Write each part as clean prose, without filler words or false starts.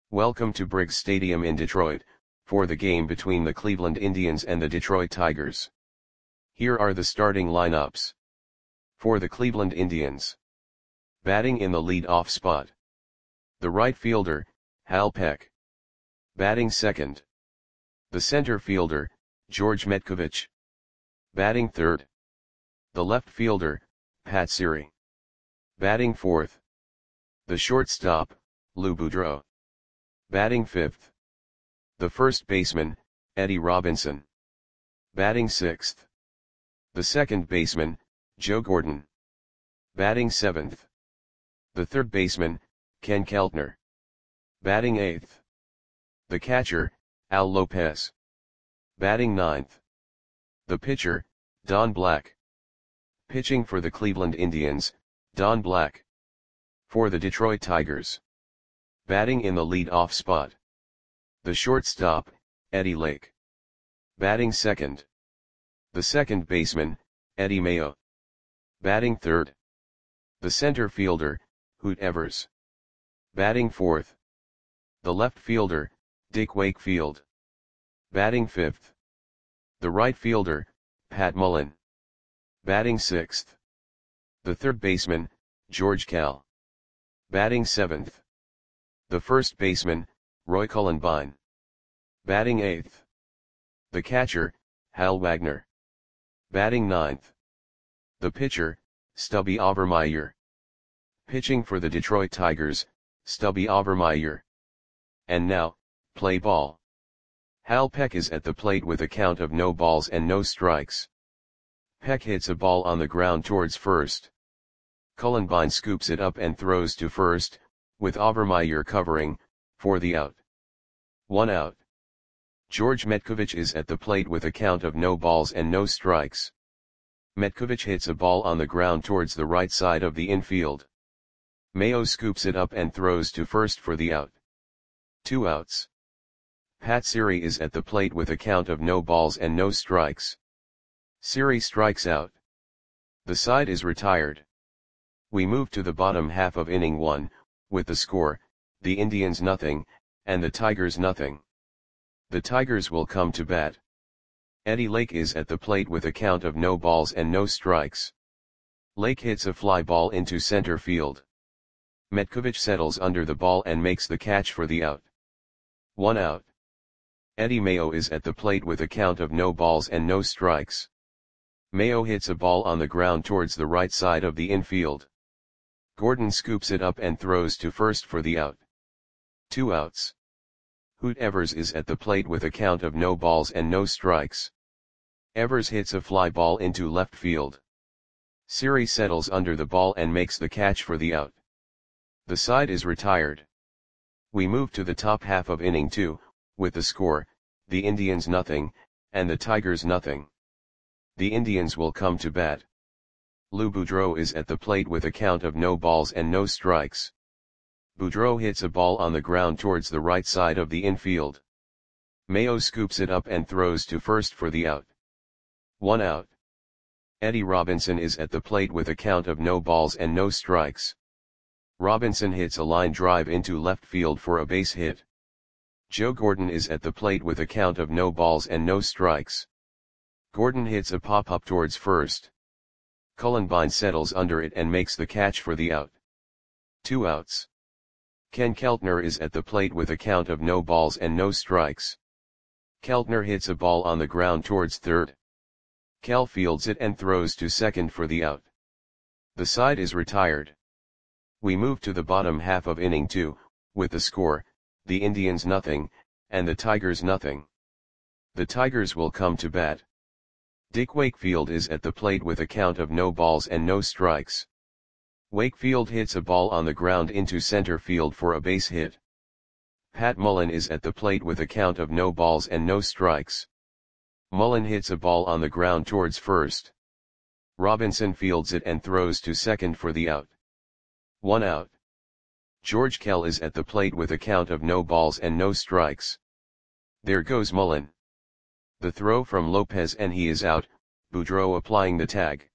Welcome to Briggs Stadium in Detroit, for the game between the Cleveland Indians and the Detroit Tigers. Here are the starting lineups. For the Cleveland Indians. Batting in the lead-off spot. The right fielder, Hal Peck. Batting second. The center fielder, George Metcovich. Batting third. The left fielder, Pat Siri. Batting fourth. The shortstop, Lou Boudreau. Batting fifth. The first baseman, Eddie Robinson. Batting sixth. The second baseman, Joe Gordon. Batting seventh. The third baseman, Ken Keltner. Batting eighth. The catcher, Al Lopez. Batting ninth. The pitcher, Don Black. Pitching for the Cleveland Indians, Don Black. For the Detroit Tigers. Batting in the lead-off spot. The shortstop, Eddie Lake. Batting second. The second baseman, Eddie Mayo. Batting third. The center fielder, Hoot Evers. Batting fourth. The left fielder, Dick Wakefield. Batting fifth. The right fielder, Pat Mullen. Batting sixth. The third baseman, George Kell. Batting seventh. The first baseman, Roy Cullenbine. Batting eighth. The catcher, Hal Wagner. Batting ninth. The pitcher, Stubby Overmyer. Pitching for the Detroit Tigers, Stubby Overmyer. And now, play ball. Hal Peck is at the plate with a count of no balls and no strikes. Peck hits a ball on the ground towards first. Cullenbine scoops it up and throws to first, with Overmyer covering, for the out. 1 out. George Metcovich is at the plate with a count of no balls and no strikes. Metcovich hits a ball on the ground towards the right side of the infield. Mayo scoops it up and throws to first for the out. 2 outs. Pat Siri is at the plate with a count of no balls and no strikes. Siri strikes out. The side is retired. We move to the bottom half of inning 1, with the score, the Indians nothing, and the Tigers nothing. The Tigers will come to bat. Eddie Lake is at the plate with a count of no balls and no strikes. Lake hits a fly ball into center field. Metcovich settles under the ball and makes the catch for the out. 1 out. Eddie Mayo is at the plate with a count of no balls and no strikes. Mayo hits a ball on the ground towards the right side of the infield. Gordon scoops it up and throws to first for the out. 2 outs. Hoot Evers is at the plate with a count of no balls and no strikes. Evers hits a fly ball into left field. Siri settles under the ball and makes the catch for the out. The side is retired. We move to the top half of inning 2, with the score, the Indians nothing, and the Tigers nothing. The Indians will come to bat. Lou Boudreau is at the plate with a count of no balls and no strikes. Boudreau hits a ball on the ground towards the right side of the infield. Mayo scoops it up and throws to first for the out. 1 out. Eddie Robinson is at the plate with a count of no balls and no strikes. Robinson hits a line drive into left field for a base hit. Joe Gordon is at the plate with a count of no balls and no strikes. Gordon hits a pop-up towards first. Cullenbine settles under it and makes the catch for the out. 2 outs. Ken Keltner is at the plate with a count of no balls and no strikes. Keltner hits a ball on the ground towards third. Kell fields it and throws to second for the out. The side is retired. We move to the bottom half of inning 2, with the score, the Indians nothing, and the Tigers nothing. The Tigers will come to bat. Dick Wakefield is at the plate with a count of no balls and no strikes. Wakefield hits a ball on the ground into center field for a base hit. Pat Mullen is at the plate with a count of no balls and no strikes. Mullen hits a ball on the ground towards first. Robinson fields it and throws to second for the out. 1 out. George Kell is at the plate with a count of no balls and no strikes. There goes Mullen. The throw from Lopez and he is out, Boudreau applying the tag.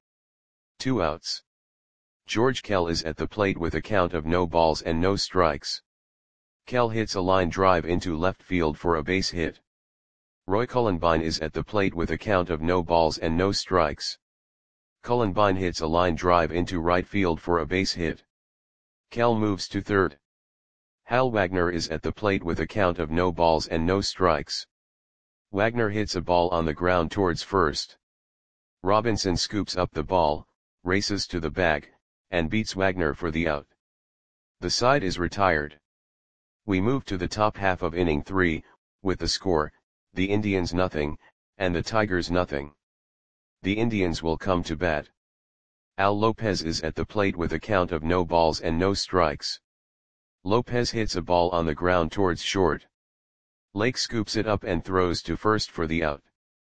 2 outs. George Kell is at the plate with a count of no balls and no strikes. Kel hits a line drive into left field for a base hit. Roy Cullenbine is at the plate with a count of no balls and no strikes. Cullenbine hits a line drive into right field for a base hit. Kel moves to third. Hal Wagner is at the plate with a count of no balls and no strikes. Wagner hits a ball on the ground towards first. Robinson scoops up the ball, races to the bag, and beats Wagner for the out. The side is retired. We move to the top half of inning 3, with the score, the Indians nothing, and the Tigers nothing. The Indians will come to bat. Al Lopez is at the plate with a count of no balls and no strikes. Lopez hits a ball on the ground towards short. Lake scoops it up and throws to first for the out.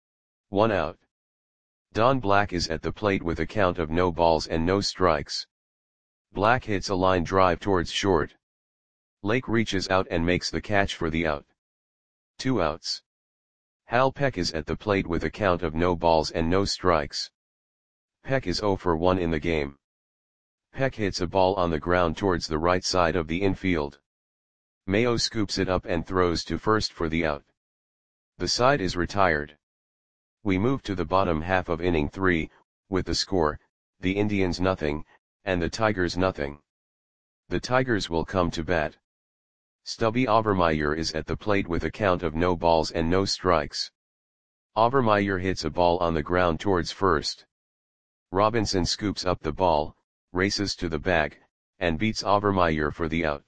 1 out. Don Black is at the plate with a count of no balls and no strikes. Black hits a line drive towards short. Lake reaches out and makes the catch for the out. 2 outs. Hal Peck is at the plate with a count of no balls and no strikes. Peck is 0 for 1 in the game. Peck hits a ball on the ground towards the right side of the infield. Mayo scoops it up and throws to first for the out. The side is retired. We move to the bottom half of inning 3, with the score, the Indians nothing, and the Tigers nothing. The Tigers will come to bat. Stubby Overmeyer is at the plate with a count of no balls and no strikes. Overmeyer hits a ball on the ground towards first. Robinson scoops up the ball, races to the bag, and beats Overmeyer for the out.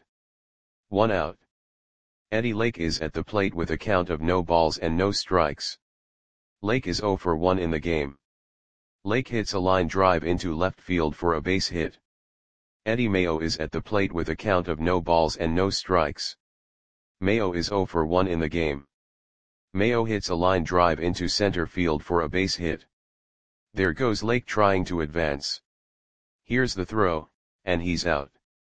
1 out. Eddie Lake is at the plate with a count of no balls and no strikes. Lake is 0 for 1 in the game. Lake hits a line drive into left field for a base hit. Eddie Mayo is at the plate with a count of no balls and no strikes. Mayo is 0 for 1 in the game. Mayo hits a line drive into center field for a base hit. There goes Lake trying to advance. Here's the throw, and he's out.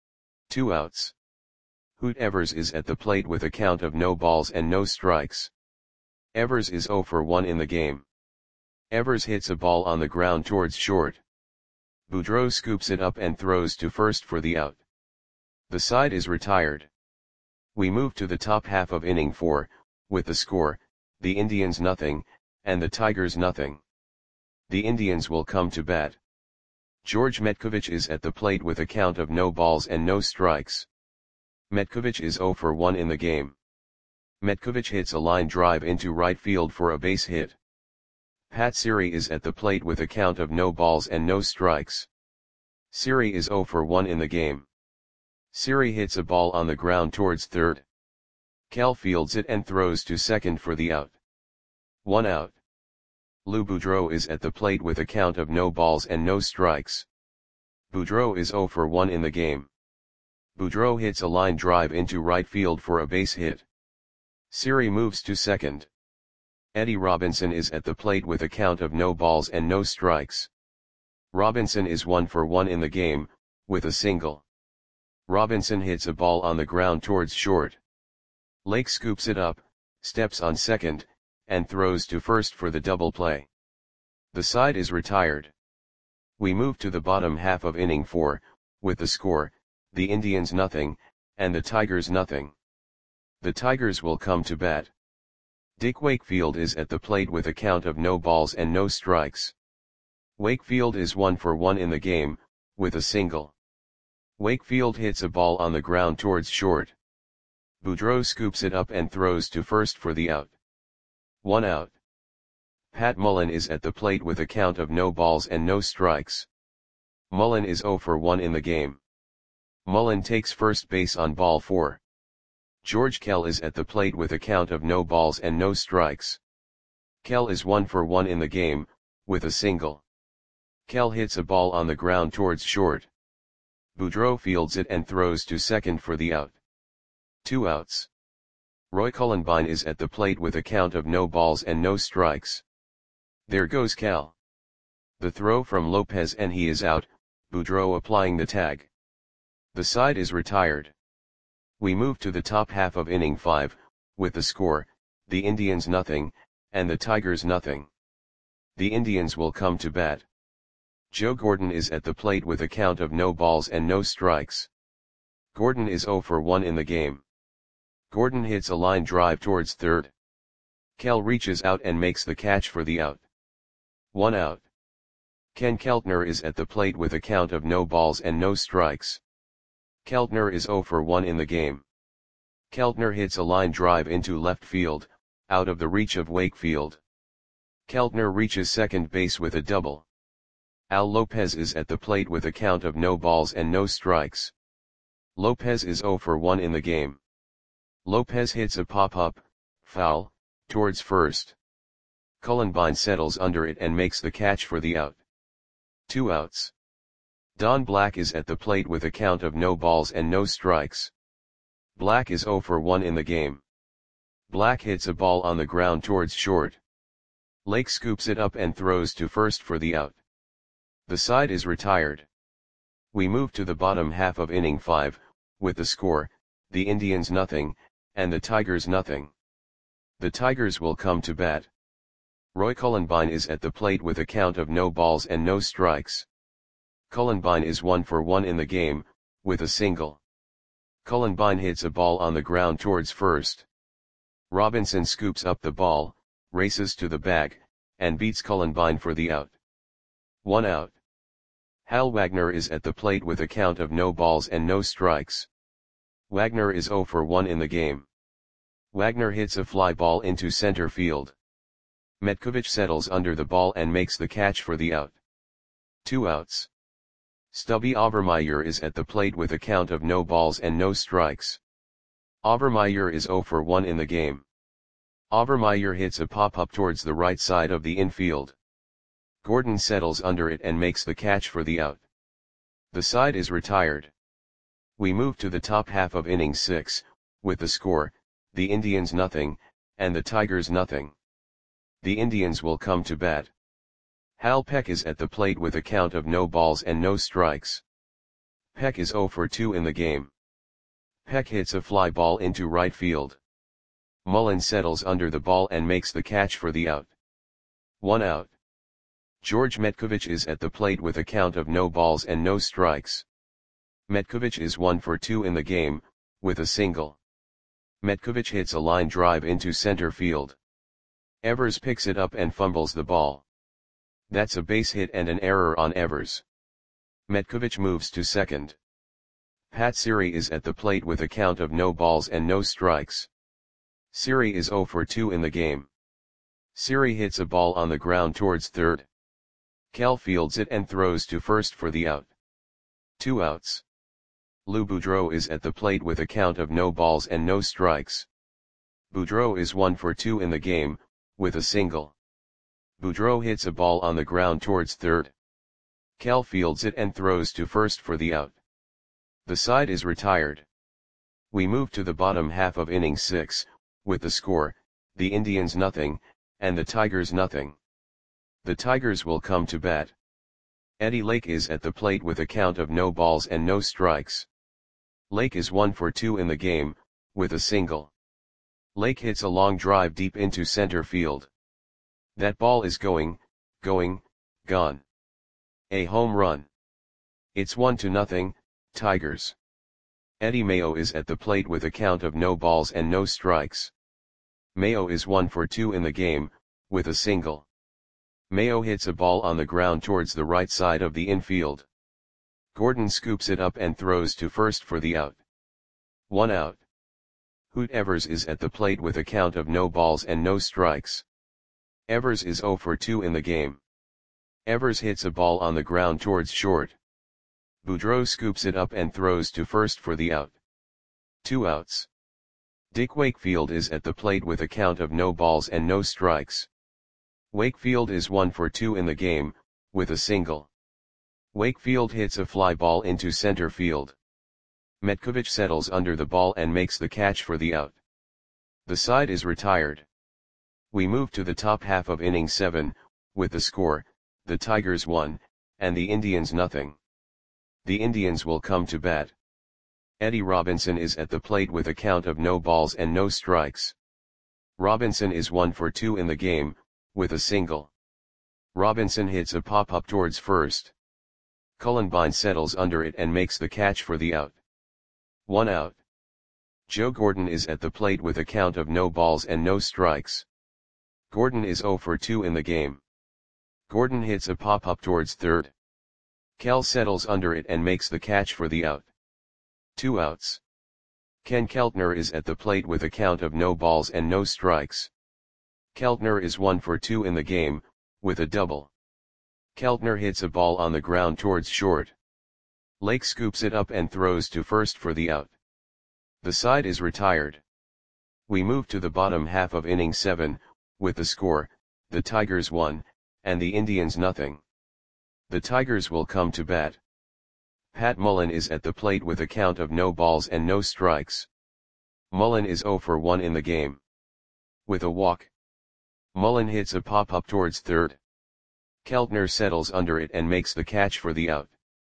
2 outs. Hoot Evers is at the plate with a count of no balls and no strikes. Evers is 0 for 1 in the game. Evers hits a ball on the ground towards short. Boudreau scoops it up and throws to first for the out. The side is retired. We move to the top half of inning 4, with the score, the Indians nothing, and the Tigers nothing. The Indians will come to bat. George Metkovich is at the plate with a count of no balls and no strikes. Metkovich is 0 for 1 in the game. Metkovich hits a line drive into right field for a base hit. Pat Siri is at the plate with a count of no balls and no strikes. Siri is 0 for 1 in the game. Siri hits a ball on the ground towards third. Kel fields it and throws to second for the out. 1 out. Lou Boudreau is at the plate with a count of no balls and no strikes. Boudreau is 0 for 1 in the game. Boudreau hits a line drive into right field for a base hit. Siri moves to second. Eddie Robinson is at the plate with a count of no balls and no strikes. Robinson is 1 for 1 in the game, with a single. Robinson hits a ball on the ground towards short. Lake scoops it up, steps on second, and throws to first for the double play. The side is retired. We move to the bottom half of inning 4, with the score, the Indians nothing, and the Tigers nothing. The Tigers will come to bat. Dick Wakefield is at the plate with a count of no balls and no strikes. Wakefield is 1 for 1 in the game, with a single. Wakefield hits a ball on the ground towards short. Boudreau scoops it up and throws to first for the out. 1 out. Pat Mullen is at the plate with a count of no balls and no strikes. Mullen is 0 for 1 in the game. Mullen takes first base on ball 4. George Kell is at the plate with a count of no balls and no strikes. Kell is 1 for 1 in the game, with a single. Kell hits a ball on the ground towards short. Boudreau fields it and throws to second for the out. 2 outs. Roy Cullenbine is at the plate with a count of no balls and no strikes. There goes Cal. The throw from Lopez and he is out, Boudreau applying the tag. The side is retired. We move to the top half of inning 5, with the score, the Indians nothing, and the Tigers nothing. The Indians will come to bat. Joe Gordon is at the plate with a count of no balls and no strikes. Gordon is 0 for 1 in the game. Gordon hits a line drive towards third. Kel reaches out and makes the catch for the out. 1 out. Ken Keltner is at the plate with a count of no balls and no strikes. Keltner is 0 for 1 in the game. Keltner hits a line drive into left field, out of the reach of Wakefield. Keltner reaches second base with a double. Al Lopez is at the plate with a count of no balls and no strikes. Lopez is 0 for 1 in the game. Lopez hits a pop-up, foul, towards first. Cullenbine settles under it and makes the catch for the out. 2 outs. Don Black is at the plate with a count of no balls and no strikes. Black is 0 for 1 in the game. Black hits a ball on the ground towards short. Lake scoops it up and throws to first for the out. The side is retired. We move to the bottom half of inning 5, with the score, the Indians nothing, and the Tigers nothing. The Tigers will come to bat. Roy Cullenbine is at the plate with a count of no balls and no strikes. Cullenbine is 1 for 1 in the game, with a single. Cullenbine hits a ball on the ground towards first. Robinson scoops up the ball, races to the bag, and beats Cullenbine for the out. 1 out. Hal Wagner is at the plate with a count of no balls and no strikes. Wagner is 0 for 1 in the game. Wagner hits a fly ball into center field. Metkovich settles under the ball and makes the catch for the out. 2 outs. Stubby Overmeyer is at the plate with a count of no balls and no strikes. Overmeyer is 0 for 1 in the game. Overmeyer hits a pop-up towards the right side of the infield. Gordon settles under it and makes the catch for the out. The side is retired. We move to the top half of inning 6, with the score, the Indians nothing, and the Tigers nothing. The Indians will come to bat. Hal Peck is at the plate with a count of no balls and no strikes. Peck is 0 for 2 in the game. Peck hits a fly ball into right field. Mullen settles under the ball and makes the catch for the out. 1 out. George Metkovich is at the plate with a count of no balls and no strikes. Metkovich is 1 for 2 in the game, with a single. Metkovich hits a line drive into center field. Evers picks it up and fumbles the ball. That's a base hit and an error on Evers. Metkovich moves to second. Pat Siri is at the plate with a count of no balls and no strikes. Siri is 0 for 2 in the game. Siri hits a ball on the ground towards third. Kel fields it and throws to first for the out. 2 outs. Lou Boudreau is at the plate with a count of no balls and no strikes. Boudreau is 1 for 2 in the game, with a single. Boudreau hits a ball on the ground towards third. Kel fields it and throws to first for the out. The side is retired. We move to the bottom half of inning 6, with the score, the Indians nothing, and the Tigers nothing. The Tigers will come to bat. Eddie Lake is at the plate with a count of no balls and no strikes. Lake is 1 for 2 in the game, with a single. Lake hits a long drive deep into center field. That ball is gone. A home run. It's 1-0, Tigers. Eddie Mayo is at the plate with a count of no balls and no strikes. Mayo is 1 for 2 in the game, with a single. Mayo hits a ball on the ground towards the right side of the infield. Gordon scoops it up and throws to first for the out. 1 out. Hoot Evers is at the plate with a count of no balls and no strikes. Evers is 0 for 2 in the game. Evers hits a ball on the ground towards short. Boudreau scoops it up and throws to first for the out. 2 outs. Dick Wakefield is at the plate with a count of no balls and no strikes. Wakefield is 1 for 2 in the game, with a single. Wakefield hits a fly ball into center field. Metkovich settles under the ball and makes the catch for the out. The side is retired. We move to the top half of inning 7, with the score, the Tigers 1, and the Indians nothing. The Indians will come to bat. Eddie Robinson is at the plate with a count of no balls and no strikes. Robinson is 1 for 2 in the game, with a single. Robinson hits a pop-up towards first. Cullenbine settles under it and makes the catch for the out. 1 out. Joe Gordon is at the plate with a count of no balls and no strikes. Gordon is 0 for 2 in the game. Gordon hits a pop-up towards third. Kel settles under it and makes the catch for the out. 2 outs. Ken Keltner is at the plate with a count of no balls and no strikes. Keltner is 1 for 2 in the game, with a double. Keltner hits a ball on the ground towards short. Lake scoops it up and throws to first for the out. The side is retired. We move to the bottom half of inning 7, with the score, the Tigers 1, and the Indians nothing. The Tigers will come to bat. Pat Mullen is at the plate with a count of no balls and no strikes. Mullen is 0 for 1 in the game. With a walk. Mullen hits a pop-up towards third. Keltner settles under it and makes the catch for the out.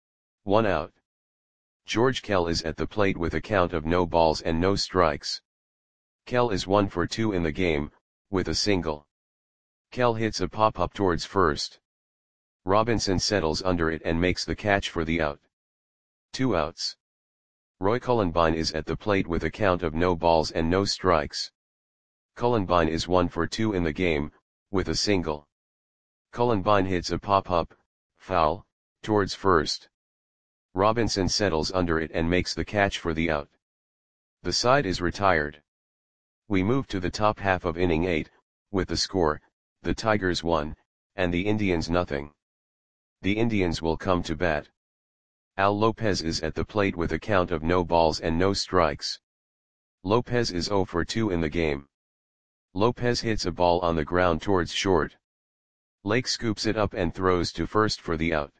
1 out. George Kell is at the plate with a count of no balls and no strikes. Kell is 1 for 2 in the game, with a single. Kell hits a pop-up towards first. Robinson settles under it and makes the catch for the out. 2 outs. Roy Cullenbine is at the plate with a count of no balls and no strikes. Cullenbine is 1 for 2 in the game, with a single. Cullenbine hits a pop-up, foul, towards first. Robinson settles under it and makes the catch for the out. The side is retired. We move to the top half of inning 8, with the score, the Tigers 1, and the Indians nothing. The Indians will come to bat. Al Lopez is at the plate with a count of no balls and no strikes. Lopez is 0 for 2 in the game. Lopez hits a ball on the ground towards short. Lake scoops it up and throws to first for the out.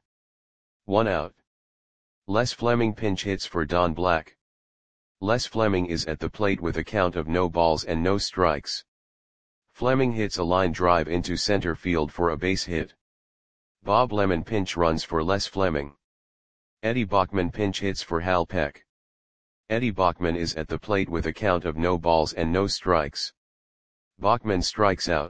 1 out. Les Fleming pinch hits for Don Black. Les Fleming is at the plate with a count of no balls and no strikes. Fleming hits a line drive into center field for a base hit. Bob Lemon pinch runs for Les Fleming. Eddie Bachman pinch hits for Hal Peck. Eddie Bachman is at the plate with a count of no balls and no strikes. Bachman strikes out.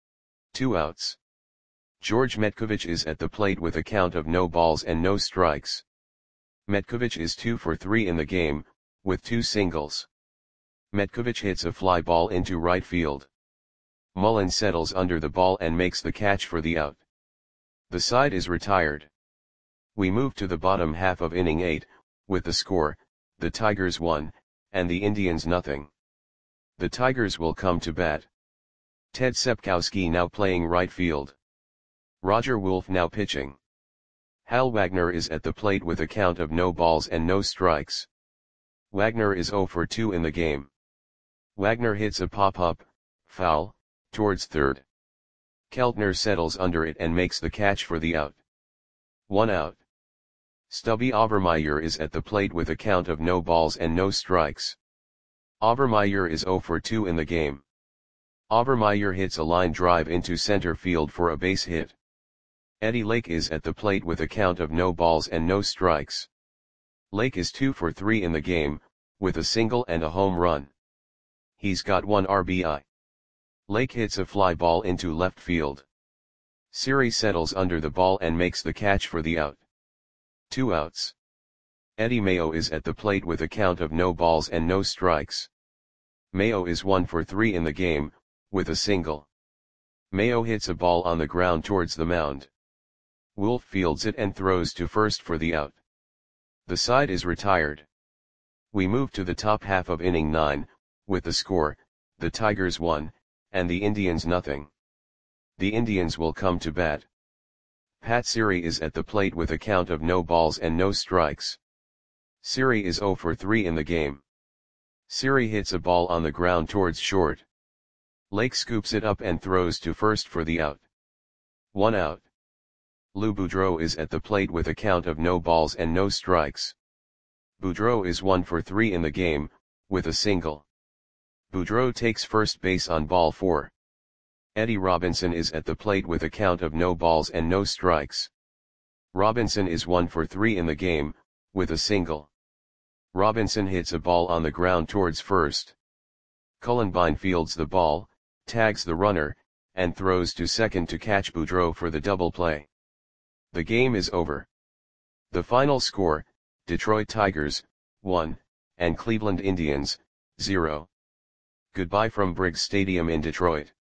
2 outs. George Metkovich is at the plate with a count of no balls and no strikes. Metkovich is 2 for 3 in the game, with 2 singles. Metkovich hits a fly ball into right field. Mullen settles under the ball and makes the catch for the out. The side is retired. We move to the bottom half of inning 8, with the score, the Tigers 1, and the Indians nothing. The Tigers will come to bat. Ted Sepkowski now playing right field. Roger Wolf now pitching. Hal Wagner is at the plate with a count of no balls and no strikes. Wagner is 0 for 2 in the game. Wagner hits a pop-up, foul, towards third. Keltner settles under it and makes the catch for the out. 1 out. Stubby Overmeyer is at the plate with a count of no balls and no strikes. Overmeyer is 0 for 2 in the game. Overmeyer hits a line drive into center field for a base hit. Eddie Lake is at the plate with a count of no balls and no strikes. Lake is 2 for 3 in the game, with a single and a home run. He's got 1 RBI. Lake hits a fly ball into left field. Siri settles under the ball and makes the catch for the out. 2 outs. Eddie Mayo is at the plate with a count of no balls and no strikes. Mayo is 1 for 3 in the game, with a single. Mayo hits a ball on the ground towards the mound. Wolf fields it and throws to first for the out. The side is retired. We move to the top half of inning 9, with the score, the Tigers 1, and the Indians nothing. The Indians will come to bat. Pat Siri is at the plate with a count of no balls and no strikes. Siri is 0 for 3 in the game. Siri hits a ball on the ground towards short. Lake scoops it up and throws to first for the out. 1 out. Lou Boudreau is at the plate with a count of no balls and no strikes. Boudreau is 1 for 3 in the game, with a single. Boudreau takes first base on ball 4. Eddie Robinson is at the plate with a count of no balls and no strikes. Robinson is 1 for 3 in the game, with a single. Robinson hits a ball on the ground towards first. Cullenbine fields the ball, tags the runner, and throws to second to catch Boudreau for the double play. The game is over. The final score, Detroit Tigers, 1, and Cleveland Indians, 0. Goodbye from Briggs Stadium in Detroit.